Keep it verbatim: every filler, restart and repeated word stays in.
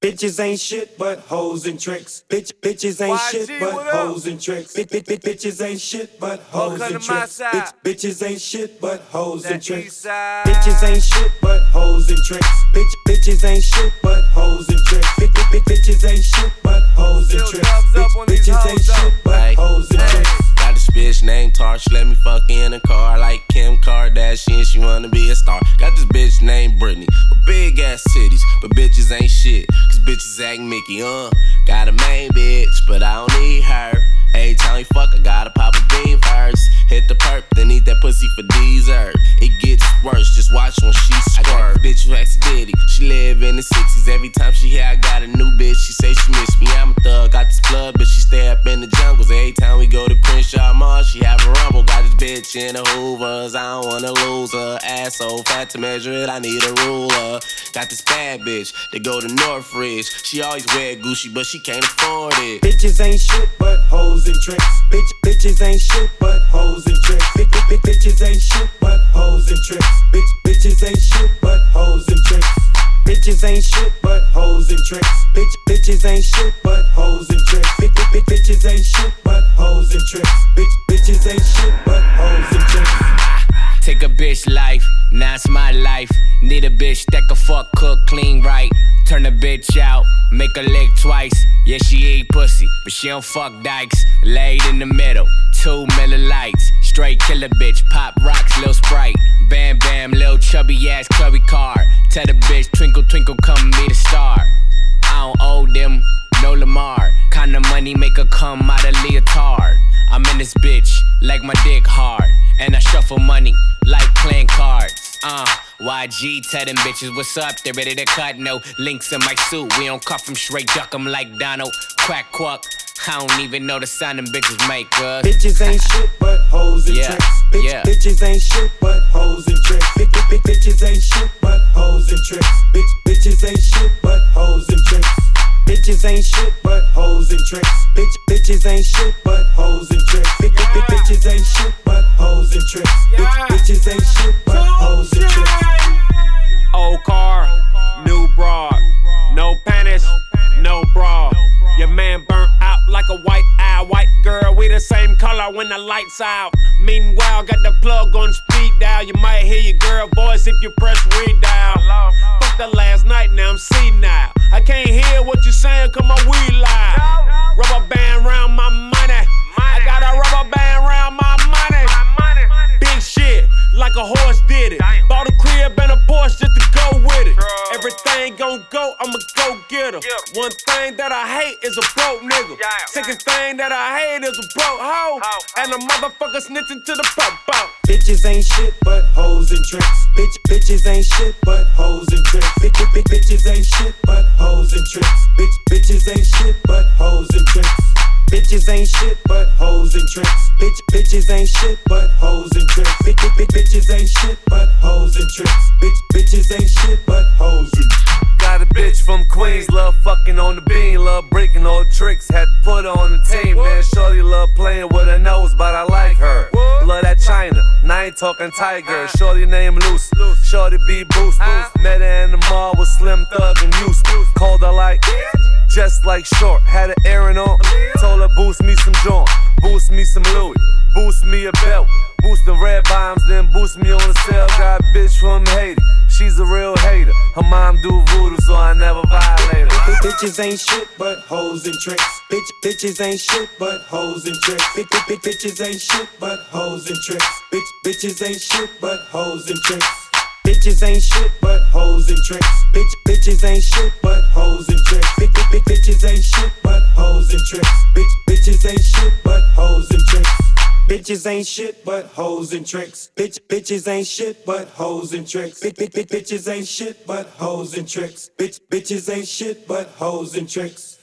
Bitches ain't shit but hoes and tricks. Bitch, bitches ain't Y G, shit but what up? hoes and tricks. Bitch, bitch, bitch, bitches ain't shit but hoes Welcome and to my tricks. side. Bitch, bitches ain't shit but hoes That and tricks. east side. Bitches ain't shit but hoes and tricks. Bitch, bitches ain't shit but hoes and tricks. Bitch, bitch, bitch, bitches ain't shit but hoes and Still tricks. thumbs up Bitch, on these bitches hoes, ain't though. shit but Hey, hoes and hey. tricks. Got this bitch named Tarsh, let me fuck in a car like Kim Kardashian, she wanna be a star. Got this bitch named Brittany, with big ass titties, but bitches ain't shit, cause bitches act Mickey, uh. Got a main bitch, but I don't need her. Every time we fuck, I gotta pop a bean first. Hit the perp, then eat that pussy for dessert. It gets worse, just watch when she squirt. I got a bitch who acts ditty, she live in the sixties. Every time she hear I got a new bitch, she say she miss me. I'm a thug, got this blood, but she stay up in the jungles. Every time we go to Crenshaw Mall, she have a rumble. Got this bitch in the Hoovers, I don't wanna lose her. Ass so fat to measure it, I need a ruler. Got this bad bitch, they go to Northridge. She always wear Gucci, but she can't afford it. Bitches ain't shit but hoes and tricks. Bitch, bitches ain't shit but hoes and tricks. Bitch, bitch, bitch, bitches ain't shit but hoes and tricks. Bitch, bitches ain't shit but hoes and tricks. Bitches ain't shit but hoes and tricks. Bitch, bitches ain't shit but hoes and tricks. Bitch, bitch, bitch, bitches ain't shit but hoes and tricks. Bitch, bitches ain't shit but hoes and tricks. Take a bitch life, now it's my life. Need a bitch that can fuck, cook, clean right. Turn a bitch out, make her lick twice. Yeah, she eat pussy, but she don't fuck dykes. Laid in the middle, two Miller Lights. Straight killer bitch, pop rocks, lil Sprite. Bam bam, lil chubby ass clubby car. Tell the bitch, twinkle twinkle, come be the star. I don't owe them, no Lamar. Kinda money make her come out of leotard. I'm in this bitch, like my dick hard. And I shuffle money, like playing cards. Uh, Y G tell them bitches what's up, they ready to cut. No links in my suit, we don't cuff them straight, duck them like Donald. Quack quack, I don't even know the sound them bitches make us. Bitches ain't shit but hoes and Yeah, tricks. Bitch, yeah. Bitches ain't shit but hoes and tricks. Bitch, bitch, bitch, bitches ain't shit but hoes and tricks. Bitch, bitches ain't shit but hoes and tricks. Bitches ain't shit but hoes and tricks. Bitch, bitches ain't shit but hoes and tricks. Bitch, bitch, bitch, bitches ain't shit but hoes and tricks. Bitch, bitches ain't shit but hoes and tricks. Old car, new broad. No panties, no bra. Your man burnt out like a white eye. White girl, we the same color when the lights out. Meanwhile, got the plug on speed dial. You might hear your girl voice if you press redial. Fucked her last night, now I'm senile. I can't hear what you're saying, cause my weed loud. Rubber band round my money. I got a rubber band round my money. Big shit, like a horse did it. Bought a crib and a Porsche just to go with it. Everything gon' go, I'ma go get her. One thing that I hate is a broke nigga. Second thing that I hate is a broke hoe. And a motherfucker snitching to the pop-out. Bitches ain't shit but hoes and tricks. Bitch, bitches ain't shit but hoes and tricks. Bitch, bitch, bitch, bitches ain't shit but hoes and tricks. Bitch, bitches ain't shit but hoes and tricks. Bitches ain't shit but hoes and tricks. Bitch, bitches ain't shit but hoes and tricks. Bitch, bitch, bitch, bitches ain't shit but hoes and tricks. Bitch, bitches ain't shit but hoes and tricks. Got a bitch from Queens, love fucking on the bean, love breaking all the tricks. Had to put her on the team, man. Shorty love playing with her nose, but I like her. Love that China, and I ain't talking Tiger. Shorty name Loose, Shorty be Boost. Met her in the mall with Slim Thug and Used. Called her like, just like short. Had her airing on, told her boost me some joint, boost me some Louis, boost me a belt. Boost the red bombs, then boost me on the cell. Got a bitch from Haiti, she's a real hater. Her mom do voodoo, so I never violate her. Bitches ain't shit but hoes and tricks. Bitch, bitches ain't shit but hoes and tricks. Bitch, bitch, bitch, bitches ain't shit but hoes and tricks. Bitch, bitches ain't shit but hoes and tricks. Bitches ain't shit but hoes and tricks. Bitch, bitches ain't shit but hoes and tricks. Bitch, bitch, bitch, bitches ain't shit but hoes and tricks. Bitch, bitches ain't shit but hoes and tricks. Bitches ain't shit but hoes and tricks. Bitch, bitches ain't shit but hoes and tricks. Bitch, bitch, bitch, bitches ain't shit but hoes and tricks. Bitch, bitches ain't shit but hoes and tricks.